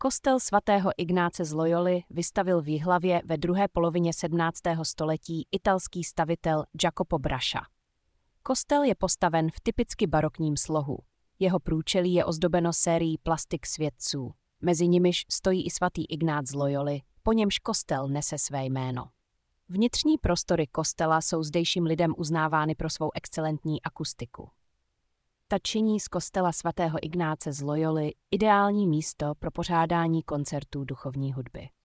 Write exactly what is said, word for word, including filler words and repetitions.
Kostel svatého Ignáce z Loyoly vystavil v Jihlavě ve druhé polovině sedmnáctého století italský stavitel Jacopo Brascia. Kostel je postaven v typicky barokním slohu. Jeho průčelí je ozdobeno sérií plastik světců. Mezi nimiž stojí i svatý Ignác z Loyoly, po němž kostel nese své jméno. Vnitřní prostory kostela jsou zdejším lidem uznávány pro svou excelentní akustiku. Ta činí z kostela svatého Ignáce z Loyoly ideální místo pro pořádání koncertů duchovní hudby.